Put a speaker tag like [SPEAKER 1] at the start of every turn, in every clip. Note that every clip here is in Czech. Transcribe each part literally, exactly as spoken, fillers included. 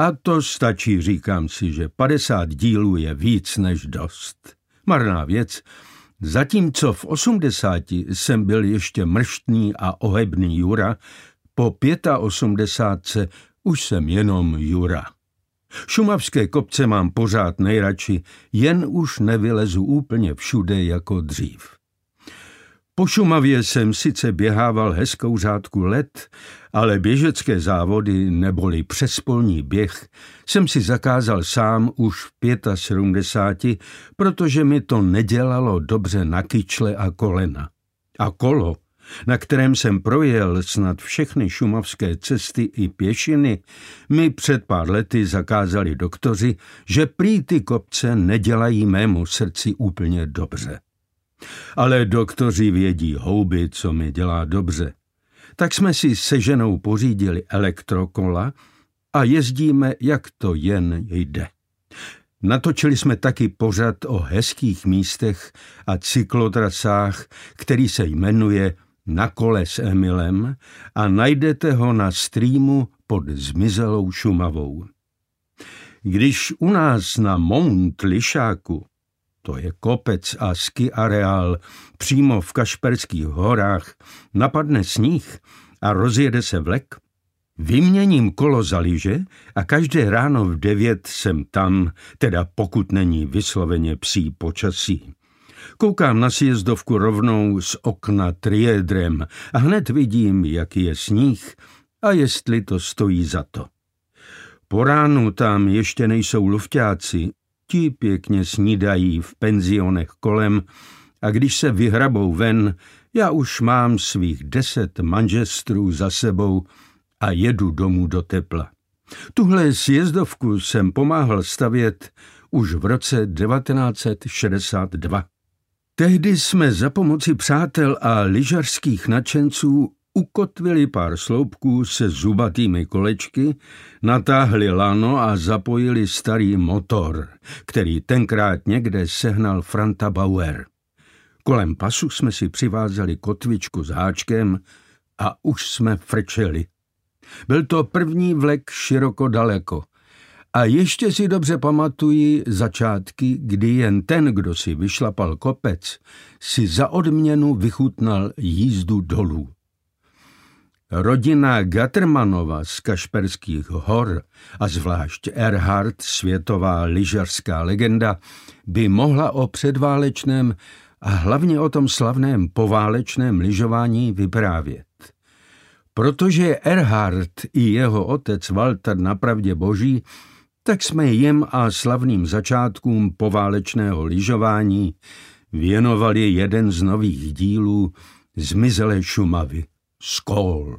[SPEAKER 1] A to stačí, říkám si, že padesát dílů je víc než dost. Marná věc, zatímco v osmdesáti jsem byl ještě mrštný a ohebný Jura, po osmdesátce už jsem jenom Jura. Šumavské kopce mám pořád nejradši, jen už nevylezu úplně všude jako dřív. Po Šumavě jsem sice běhával hezkou řádku let, ale běžecké závody neboli přespolní běh jsem si zakázal sám už v sedmdesáti pěti, protože mi to nedělalo dobře na kyčle a kolena. A kolo, na kterém jsem projel snad všechny šumavské cesty i pěšiny, mi před pár lety zakázali doktoři, že prý ty kopce nedělají mému srdci úplně dobře. Ale doktoři vědí houby, co mi dělá dobře. Tak jsme si se ženou pořídili elektrokola a jezdíme, jak to jen jde. Natočili jsme taky pořad o hezkých místech a cyklotrasách, který se jmenuje Na kole s Emilem a najdete ho na streamu pod Zmizelou Šumavou. Když u nás na Mount Lišáku, to je kopec a ski areál přímo v Kašperských horách, napadne sníh a rozjede se vlek, vyměním kolo za lyže a každé ráno v devět jsem tam, teda pokud není vysloveně psí počasí. Koukám na sjezdovku rovnou z okna triédrem a hned vidím, jaký je sníh a jestli to stojí za to. Po ránu tam ještě nejsou lufťáci, ti pěkně snídají v penzionech kolem a když se vyhrabou ven, já už mám svých deset manžestrů za sebou a jedu domů do tepla. Tuhle sjezdovku jsem pomáhal stavět už v roce devatenáct set šedesát dva. Tehdy jsme za pomoci přátel a lyžařských nadšenců ukotvili pár sloupků se zubatými kolečky, natáhli lano a zapojili starý motor, který tenkrát někde sehnal Franta Bauer. Kolem pasu jsme si přivázali kotvičku s háčkem a už jsme frčeli. Byl to první vlek široko daleko. A ještě si dobře pamatuji začátky, kdy jen ten, kdo si vyšlapal kopec, si za odměnu vychutnal jízdu dolů. Rodina Gattermanova z Kašperských hor a zvlášť Erhard, světová lyžařská legenda, by mohla o předválečném a hlavně o tom slavném poválečném lyžování vyprávět. Protože Erhard i jeho otec Walter napravdě boží, tak jsme jim a slavným začátkům poválečného lyžování věnovali jeden z nových dílů Zmizelé Šumavy, Skol.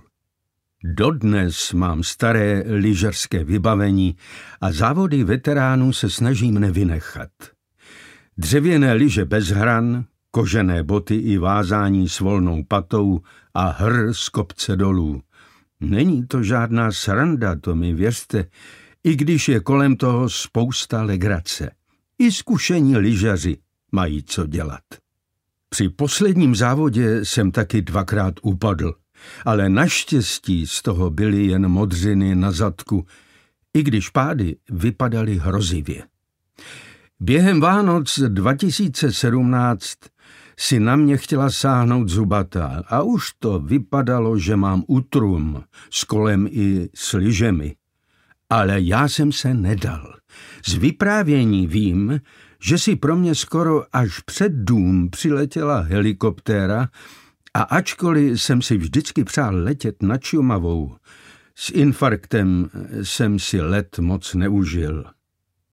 [SPEAKER 1] Dodnes mám staré lyžařské vybavení a závody veteránů se snažím nevynechat. Dřevěné lyže bez hran, kožené boty i vázání s volnou patou a hr z kopce dolů. Není to žádná sranda, to mi věřte, i když je kolem toho spousta legrace. I zkušení lyžaři mají co dělat. Při posledním závodě jsem taky dvakrát upadl, ale naštěstí z toho byly jen modřiny na zadku, i když pády vypadaly hrozivě. Během Vánoc dva tisíce sedmnáct si na mě chtěla sáhnout zubatá a už to vypadalo, že mám utrum s kolem i s lyžemi. Ale já jsem se nedal. Z vyprávění vím, že si pro mě skoro až před dům přiletěla helikoptéra a ačkoliv jsem si vždycky přál letět nad Šumavou, s infarktem jsem si let moc neužil.